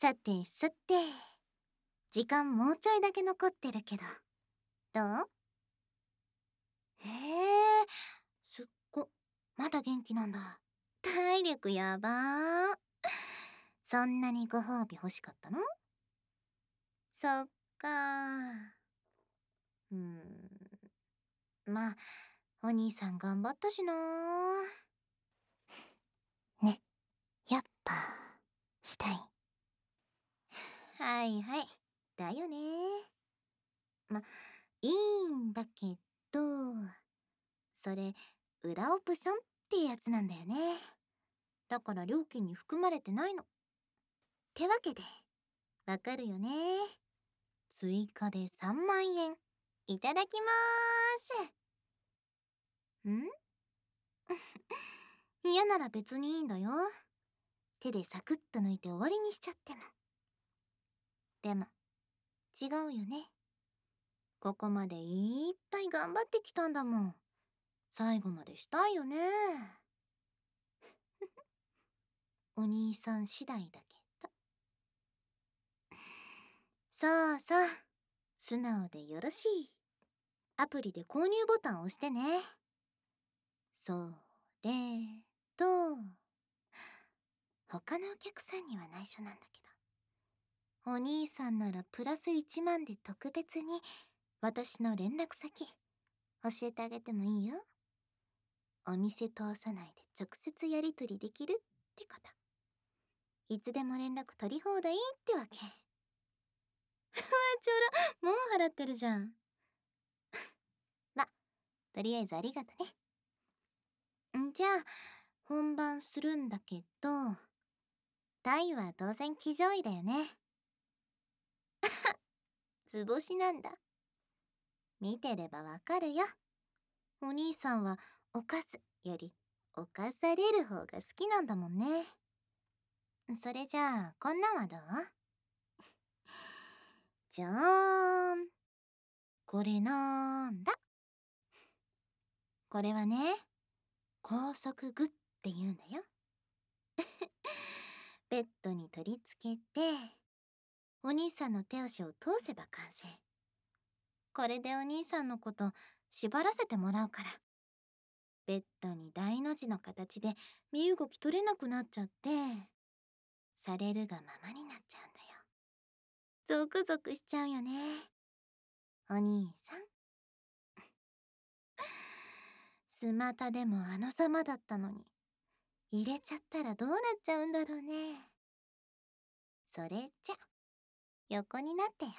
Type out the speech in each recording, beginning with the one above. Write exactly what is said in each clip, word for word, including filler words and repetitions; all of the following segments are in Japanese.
さてさて、時間もうちょいだけ残ってるけど、どう？へえ、すっご、まだ元気なんだ。体力やばー。そんなにご褒美欲しかったの？そっかー。うーん、まあ、お兄さん頑張ったしなー。ね、やっぱ、したい。はいはい、だよねー。ま、いいんだけど、それ、裏オプションってやつなんだよね。だから料金に含まれてないの。ってわけで、わかるよね。追加でさんまんえん、いただきまーす。ん嫌なら別にいいんだよ。手でサクッと抜いて終わりにしちゃっても。でも、違うよね。ここまでいっぱい頑張ってきたんだもん。最後までしたいよね。お兄さん次第だけど。さあさあ、素直でよろしい。アプリで購入ボタンを押してね。それと、他のお客さんには内緒なんだけど、お兄さんならプラスいちまんで特別に私の連絡先教えてあげてもいいよ。お店通さないで直接やり取りできるってこと。いつでも連絡取り放題ってわけ。うわ、ちょろ、もう払ってるじゃん。ま、とりあえずありがとね。んじゃあ、本番するんだけど、タイは当然騎乗位だよね。図星なんだ。見てればわかるよ。お兄さんは犯すより犯される方が好きなんだもんね。それじゃあ、こんなんはどう？じゃーん。これなんだ？これはね、高速具って言うんだよ。ベッドに取り付けて、お兄さんの手足を通せば完成。これでお兄さんのこと縛らせてもらうから。ベッドに大の字の形で身動き取れなくなっちゃって、されるがままになっちゃうんだよ。ゾクゾクしちゃうよね。お兄さん。スマタでもあのざまだったのに、入れちゃったらどうなっちゃうんだろうね。それじゃ、横になってよ。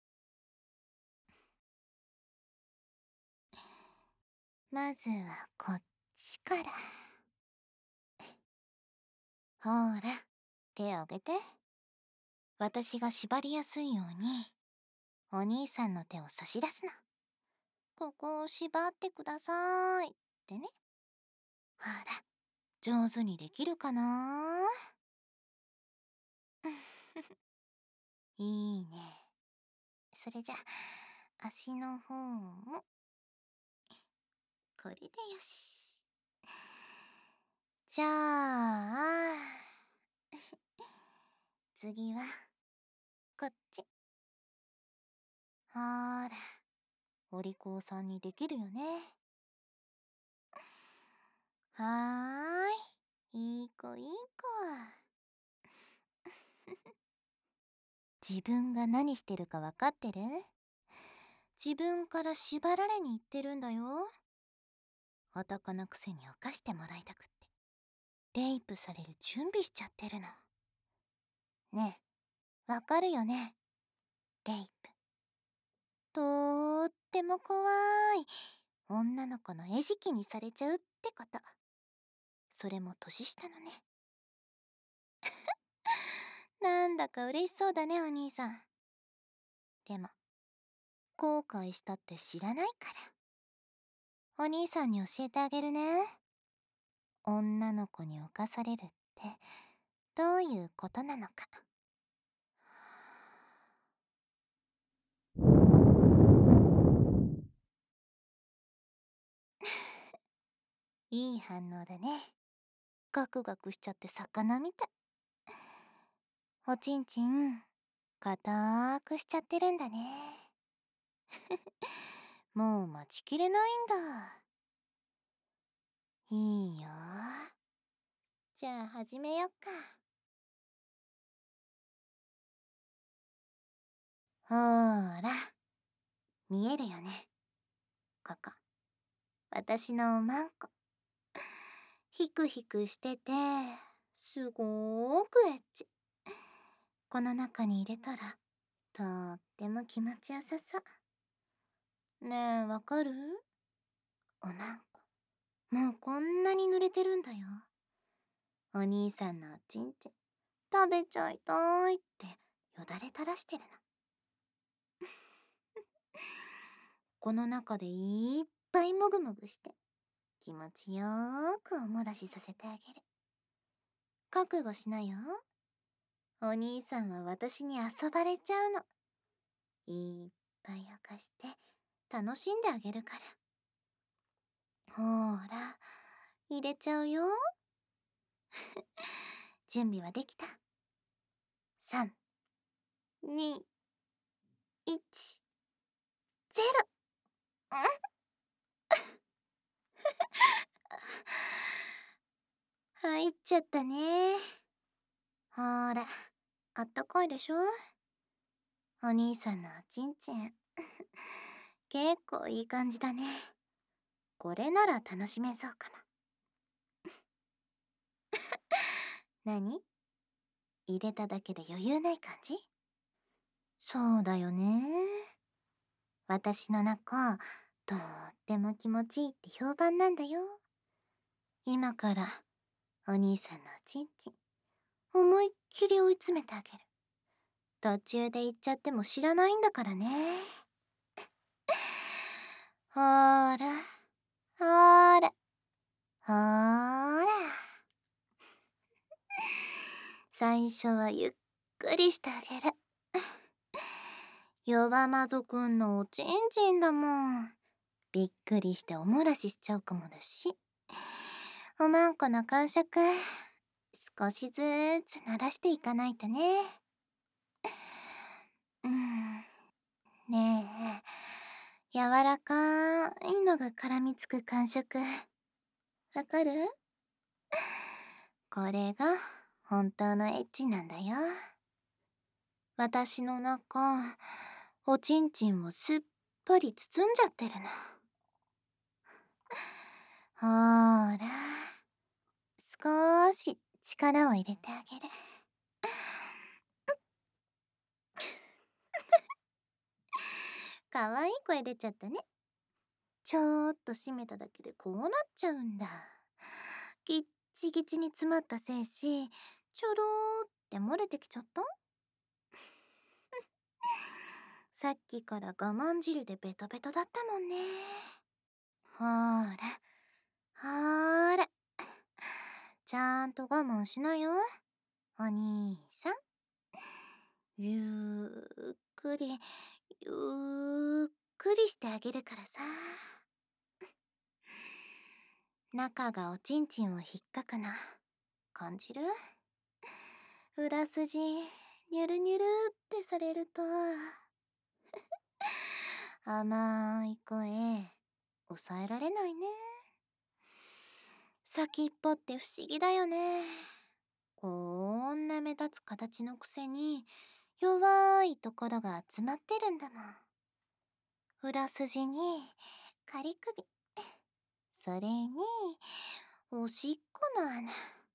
まずはこっちから。ほら、手を挙げて。私が縛りやすいように、お兄さんの手を差し出すの。ここを縛ってください。ってね。ほら、上手にできるかな？いいね。それじゃ、足の方も、これでよし。じゃあ、次は、こっち。ほーら、お利口さんにできるよね。はーい、いい子いい子。自分が何してるかわかってる？自分から縛られに行ってるんだよ。男のくせに犯してもらいたくって。レイプされる準備しちゃってるの。ねえ、わかるよね？レイプ。とーっても怖い。女の子の餌食にされちゃうってこと。それも年下のね。なんだか嬉しそうだね、お兄さん。でも、後悔したって知らないから。お兄さんに教えてあげるね。女の子に侵されるってどういうことなのか。いい反応だね。ガクガクしちゃって魚みたい。 おちんちん、硬くしちゃってるんだね。もう待ちきれないんだ。いいよ。じゃあ始めよっか。ほーら、見えるよね。ここ。私のおまんこ。ヒクヒクしてて、すごーくエッチ。この中に入れたら、とっても気持ちよさそう。ねえ、わかる？おまんこ。もうこんなに濡れてるんだよ。お兄さんのおちんちん、食べちゃいたいってよだれ垂らしてるの。この中でいっぱいもぐもぐして気持ちよーくお漏らしさせてあげる。覚悟しなよ。お兄さんは私に遊ばれちゃうの。いっぱいおかして楽しんであげるから。ほーら、入れちゃうよ。準備はできた？ さん、に、いち、ゼロ。入っちゃったね。ほーら、あったかいでしょ？お兄さんのおちんちん。結構いい感じだね。これなら楽しめそうかも。何？入れただけで余裕ない感じ？そうだよね。私の中、とっても気持ちいいって評判なんだよ。今から、お兄さんのおちんちん、思いっきり追い詰めてあげる。途中で言っちゃっても知らないんだからね。ほーら、ほーら、ほーら。最初はゆっくりしてあげる。弱魔族くんのおちんちんだもん。びっくりしてお漏らししちゃうかもだし。おまんこの感触、少しずつ慣らしていかないとね。うん。ねえ、柔らかいのが絡みつく感触、わかる？これが本当のエッチなんだよ。私の中、おちんちんをすっぽり包んじゃってるの。ほーら、少し力を入れてあげる。かわいい声出ちゃったね。ちょっと閉めただけでこうなっちゃうんだ。ぎっちぎちに詰まった精子、ちょろーって漏れてきちゃった？さっきから我慢汁でベトベトだったもんね。ほーら、ほーら。ちゃんと我慢しなよ、お兄さん。ゆっくり、ゆっくりしてあげるからさ。中がおちんちんを引っかくな。感じる？裏筋、ニュルニュルってされると、甘い声、抑えられないね。先っぽって不思議だよね。こんな目立つ形のくせに、弱いところが集まってるんだもん。裏筋に、仮首。それに、おしっこの穴。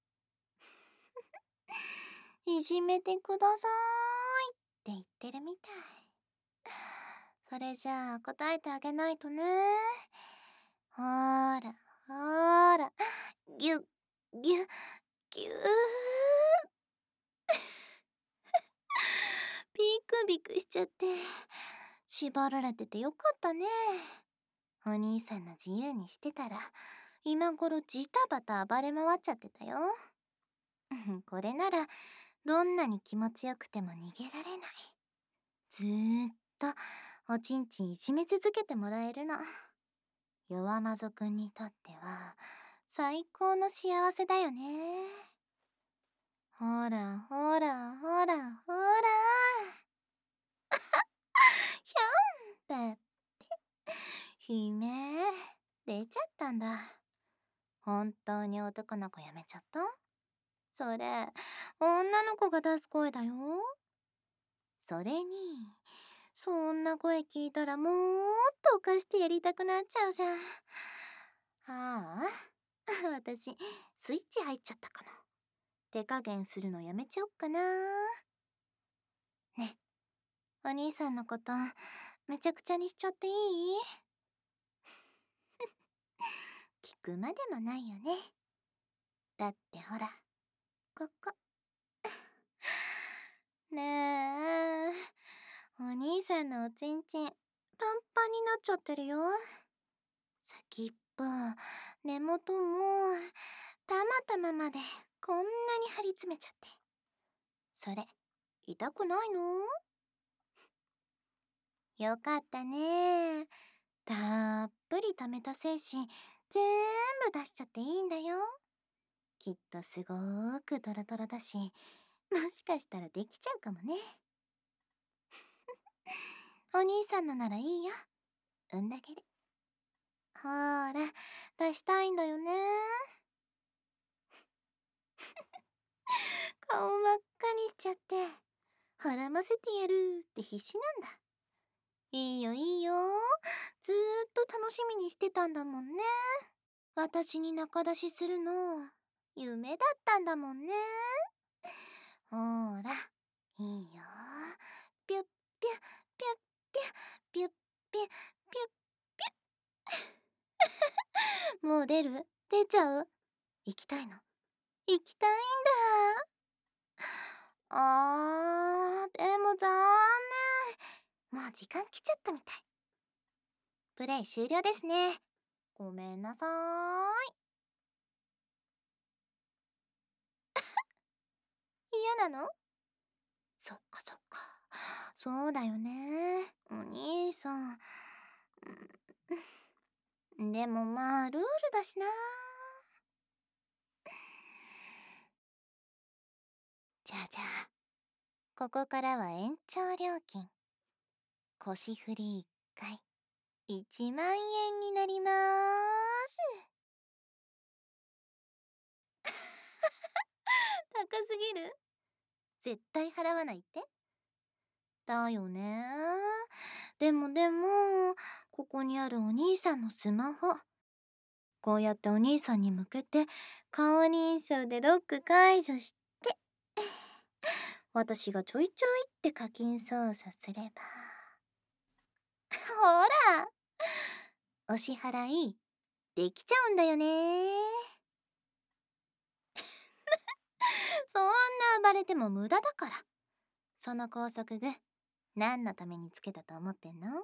いじめてくださーいって言ってるみたい。それじゃあ答えてあげないとね。ほーら、ほーら、ぎゅっ、ぎゅっ、ぎゅー。ビクビクしちゃって。縛られててよかったね。お兄さんの自由にしてたら、今頃ジタバタ暴れ回っちゃってたよ。これなら、どんなに気持ちよくても逃げられない。ずーっと、おちんちんいじめ続けてもらえるの。弱魔族くんにとっては、最高の幸せだよね。ほらほらほら。 たんだ。本当に男の子やめちゃった？それ、女の子が出す声だよ。それに、そんな声聞いたらもっと犯してやりたくなっちゃうじゃん。ああ、私、スイッチ入っちゃったかも。手加減するのやめちゃおっかな。ね、お兄さんのこと、めちゃくちゃにしちゃっていい？聞くまでもないよね。だってほら、ここ。ねえ、お兄さんのおちんちん、パンパンになっちゃってるよ。先っぽ、根元も、たまたままでこんなに張り詰めちゃって。それ、痛くないの？よかったね。たっぷり溜めた精子、全部出しちゃっていいんだよ。きっとすごーくドロドロだし、もしかしたらできちゃうかもね。お兄さんのならいいよ。産んだげる。ほーら、出したいんだよね。顔真っ赤にしちゃって、はらませてやるって必死なんだ。いいよいいよ。ずーっと楽しみにしてたんだもんね。私に仲出しするの、夢だったんだもんね。ほーら、いいよ。ぴゅっぴゅ、ぴゅっぴゅ、ぴゅっぴゅ、ぴゅっぴゅ。もう出る？出ちゃう？行きたいの？行きたいんだ。あー、でも残念。もう時間来ちゃったみたい。プレイ終了ですね。ごめんなさーい。嫌なの？そっかそっか。そうだよね。お兄さん。うん、でもまあ、ルールだしな。じゃあじゃあ、ここからは延長料金。腰振りいっかい、いちまんえんになりまーす。高すぎる？絶対払わないって？だよね。でもでも、ここにあるお兄さんのスマホ。こうやってお兄さんに向けて顔認証でロック解除して、私がちょいちょいって課金操作すれば。ほら、お支払いできちゃうんだよね。そんな暴れても無駄だから。その高速具、何のためにつけたと思ってんの？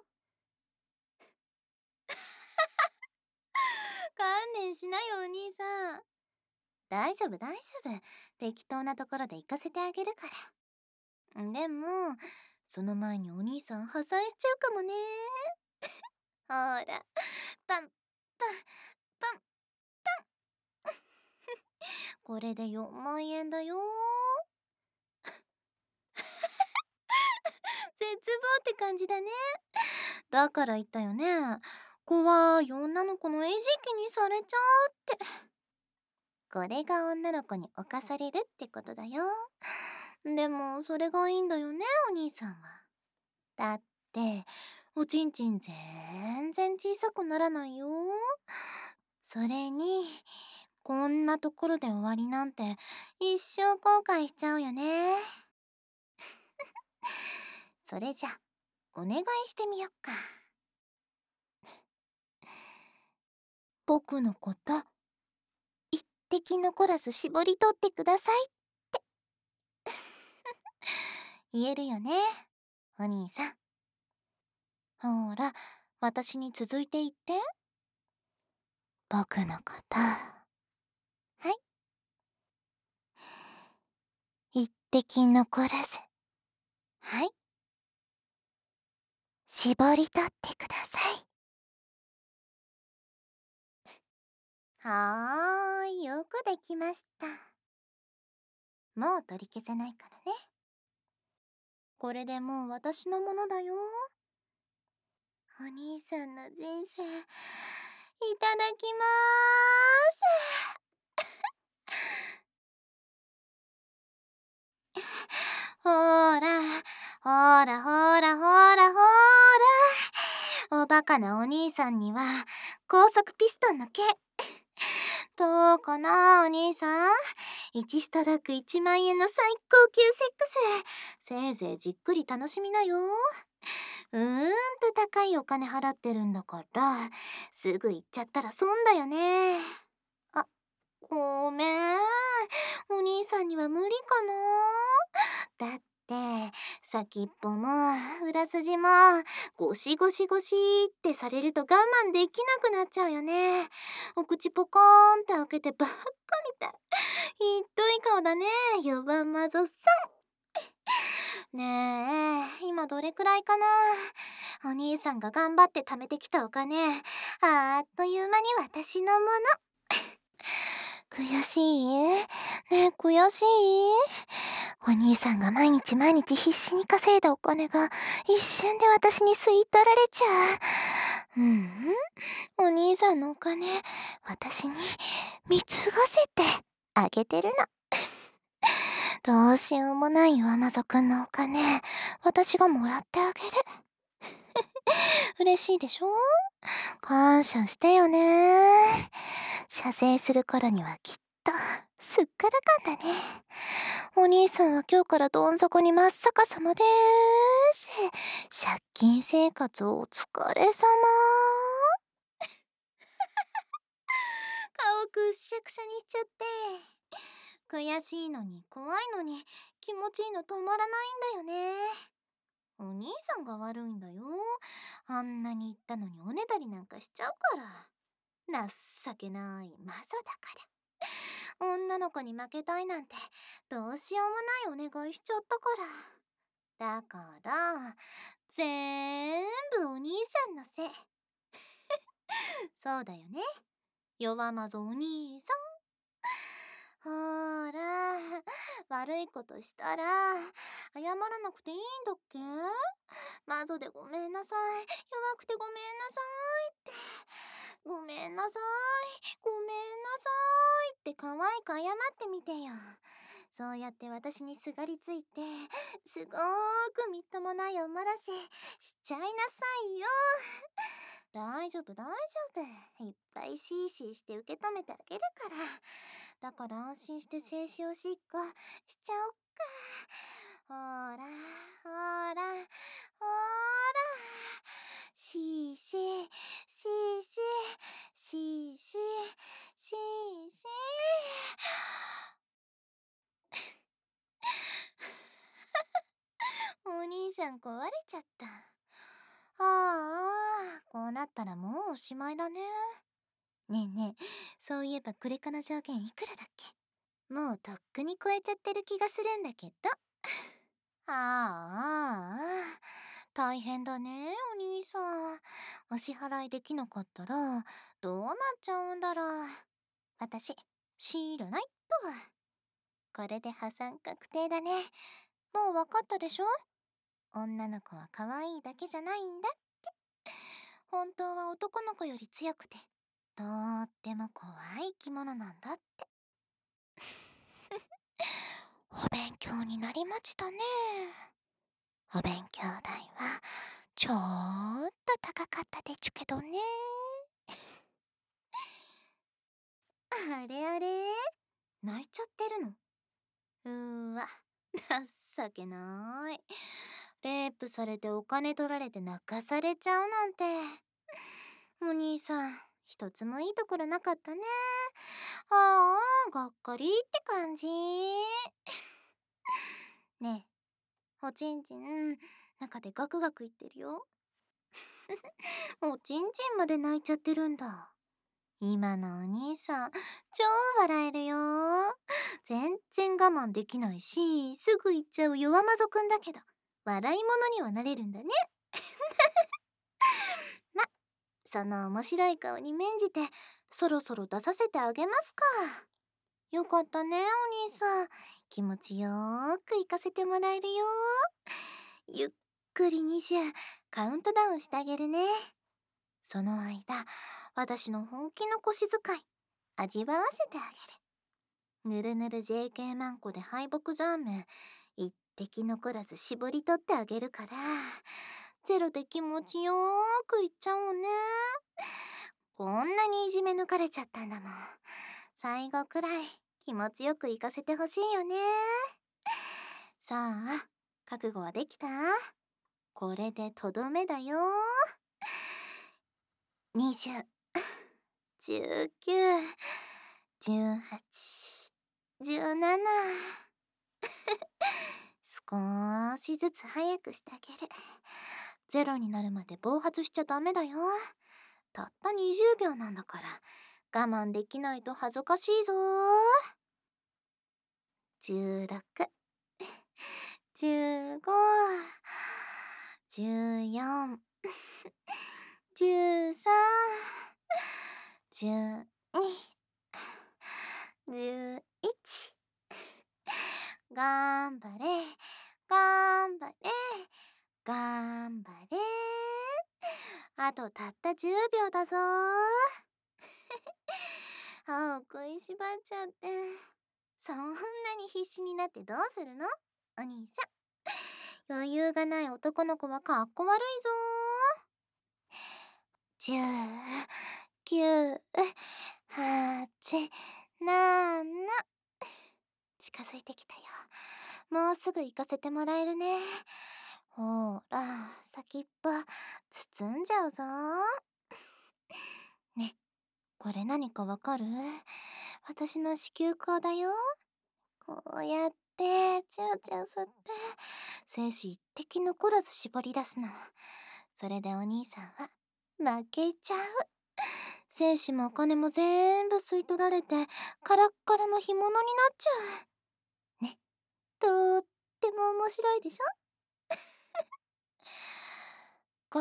観念しなよお兄さん。大丈夫大丈夫。適当なところで行かせてあげるから。でも、その前にお兄さん破産しちゃうかもね。ほら、パン、パン、パン、パン。これでよんまんえんだよ。絶望って感じだね。だから言ったよね。怖い女の子の餌食にされちゃうって。これが女の子に侵されるってことだよ。でも、それがいいんだよね、お兄さんは。だって、おちんちん全然小さくならないよ。それに、こんなところで終わりなんて一生後悔しちゃうよね。それじゃ、お願いしてみよっか。僕のこと、一滴残らず絞り取ってくださいって言えるよね、お兄さん。ほら、私に続いて言って。僕のこと、はい。一滴残らず、はい。絞り取ってください。はーい、よくできました。もう取り消せないからね。これでもう私のものだよ。お兄さんの人生、 いただきまーす。ほーら、ほーらほーらほーらほーら。おバカなお兄さんには高速ピストンの毛。どうかなお兄さん。いちストロークいちまん円の最高級セックス。せいぜいじっくり楽しみなよ。うーんと高いお金払ってるんだから、すぐ行っちゃったら損だよね。あ、ごめん。お兄さんには無理かな。だって、先っぽも裏筋もゴシゴシゴシってされると我慢できなくなっちゃうよね。お口ポコーンって開けてばっかみたい。ひっどい顔だね、よばんまぞさん。ねえ、今どれくらいかな。お兄さんが頑張って貯めてきたお金、あっという間に私のもの。悔しい？ねえ、悔しい？お兄さんが毎日毎日必死に稼いだお金が一瞬で私に吸い取られちゃう。うん、お兄さんのお金、私に貢がせてあげてるの。どうしようもないよ、マゾくんのお金、私がもらってあげる。嬉しいでしょ？感謝してよね。射精する頃にはきっとすっからかんだね。お兄さんは今日からどん底に真っ逆さまでーす。借金生活お疲れ様。顔くっしゃくしゃにしちゃって。悔しいのに怖いのに気持ちいいの止まらないんだよね。お兄さんが悪いんだよ。あんなに言ったのにおねだりなんかしちゃうから。情けないマゾだから。女の子に負けたいなんてどうしようもないお願いしちゃったから。だからぜーんぶお兄さんのせい。そうだよね、弱まぞお兄さん。ほーら、悪いことしたら謝らなくていいんだっけ。マゾでごめんなさい、弱くてごめんなさいって。ごめんなさい、ごめんなさいって可愛く謝ってみてよ。そうやって私にすがりついて、すごーくみっともないおもらししちゃいなさいよ。大丈夫大丈夫。いっぱいシーシーして受け止めてあげるから。だから安心して静止おしっこしちゃおっか。ほーら、ほーら、ほーら。シーシー、シーシー、シーシー、シーシー。お兄さん壊れちゃった。ああ、こうなったらもうおしまいだね。ねえねえ、そういえばこれから上限いくらだっけ？もうとっくに超えちゃってる気がするんだけど。ああ、ああ、大変だね、お兄さん。お支払いできなかったら、どうなっちゃうんだろう。私、知らないっと。これで破産確定だね。もうわかったでしょ？女の子は可愛いだけじゃないんだって。本当は男の子より強くて、とっても怖い生き物なんだって。お勉強になりましたね。お勉強代はちょーっと高かったでちゅけどね。あれあれ、泣いちゃってるの？うーわ、情けない。レイプされてお金取られて泣かされちゃうなんて。お兄さん、一つもいいところなかったね。ああ、がっかりって感じ。ねえ、おちんちん、中でガクガク言ってるよ。おちんちんまで泣いちゃってるんだ。今のお兄さん、超笑えるよ。全然我慢できないし、すぐ言っちゃう弱まぞくんだけど、笑い物にはなれるんだね。ま、その面白い顔に免じて、そろそろ出させてあげますか。よかったね、お兄さん。気持ちよーく行かせてもらえるよ。ゆっくりにじゅうカウントダウンしてあげるね。 その間、私の本気の腰使い、味わわせてあげる。ぬるぬる ジェーケー マンコで敗北ジャーム、一滴残らず絞り取ってあげるから、ゼロで気持ちよーくいっちゃおうね。こんなにいじめ抜かれちゃったんだもん。最後くらい気持ちよく行かせてほしいよね。さあ、覚悟はできた？これでとどめだよ。にじゅう、じゅうきゅう、じゅうはち、じゅうなな。少しずつ早くしてあげる。ゼロになるまで暴発しちゃダメだよ。たったにじゅうびょうなんだから、我慢できないと恥ずかしいぞ。じゅうろく、じゅうご、じゅうよん、じゅうさん、じゅうに、じゅういち。頑張れ、頑張れ、頑張れ。あとたったじゅうびょうだぞ。歯を食いしばっちゃって。そんなに必死になってどうするの？お兄さん。余裕がない男の子はかっこ悪いぞ。じゅう、きゅう、はち、なな。近づいてきたよ。もうすぐ行かせてもらえるね。ほら、先っぽ、包んじゃうぞ。ね、これ何かわかる？私の子宮口だよ。こうやって、チューチュー吸って、精子一滴残らず絞り出すの。それでお兄さんは負けちゃう。精子もお金も全部吸い取られて、カラッカラの干物になっちゃう。ね、とっても面白いでしょ？ゴ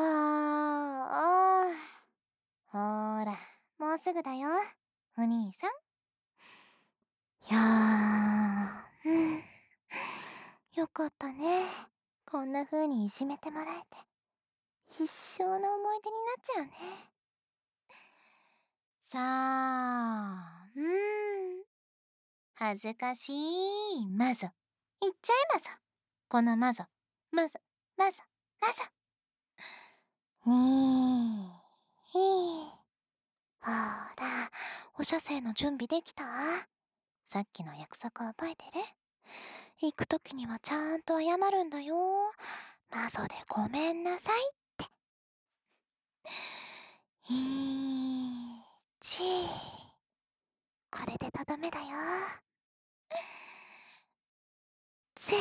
ー。ほーら、もうすぐだよ、お兄さん。いやー、うん。よかったね。こんな風にいじめてもらえて。一生の思い出になっちゃうね。さあ、うーん。恥ずかしい、まぞ。言っちゃえまぞ。このまぞ。まぞ、まぞ、まぞ。にー、ひー。ほーら、お射精の準備できた？さっきの約束覚えてる？行くときにはちゃんと謝るんだよ。マゾでごめんなさいって。いち。これでとどめだよ。ぜー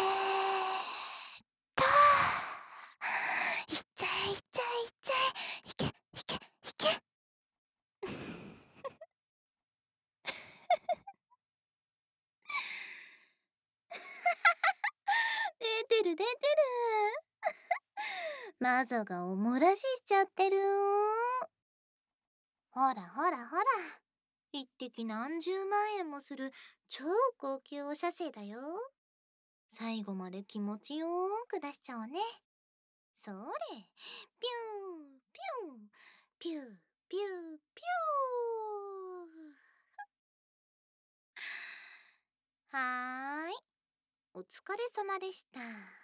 ろ。いっちゃえ、いっちゃえ、いっちゃえ。いけ、いけ、いけ。出てる出てる。マゾがおもらししちゃってる。ほらほらほら。一滴何十万円もする超高級お射精だよ。最後まで気持ちよーく出しちゃおうね。それ。ピュー、ピュー、ピュー、ピュー、ピュー。はーい。お疲れ様でした。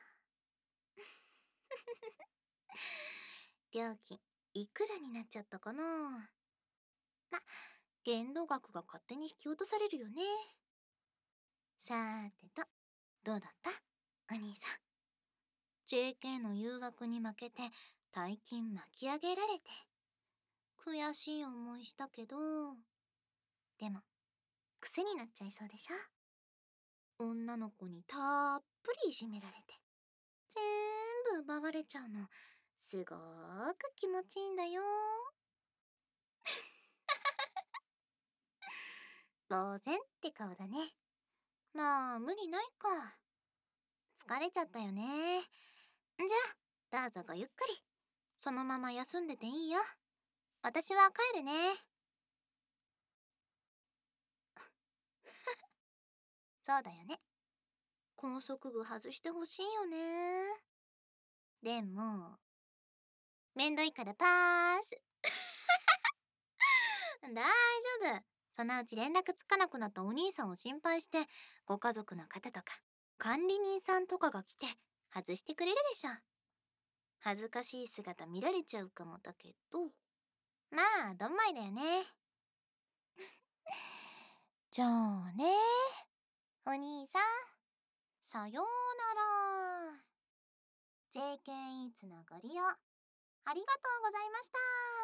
料金、いくらになっちゃったかな？ま、限度額が勝手に引き落とされるよね。さーてと、どうだった？お兄さん。ジェーケー の誘惑に負けて大金巻き上げられて。悔しい思いしたけど、でも、癖になっちゃいそうでしょ？女の子にたっぷりいじめられて、全部奪われちゃうの、すごーく気持ちいいんだよ。呆然って顔だね。まあ、無理ないか。疲れちゃったよね。じゃあ、どうぞごゆっくり。そのまま休んでていいよ。私は帰るね。そうだよね。拘束具外してほしいよね。でも、 めんどいからパース。大丈夫。そのうち連絡つかなくなったお兄さんを心配して、ご家族の方とか、管理人さんとかが来て、外してくれるでしょ。恥ずかしい姿見られちゃうかもだけど。まあ、どんまいだよね。じゃあね、お兄さん、さようなら。ジェーケーイー つなご利用、ありがとうございました。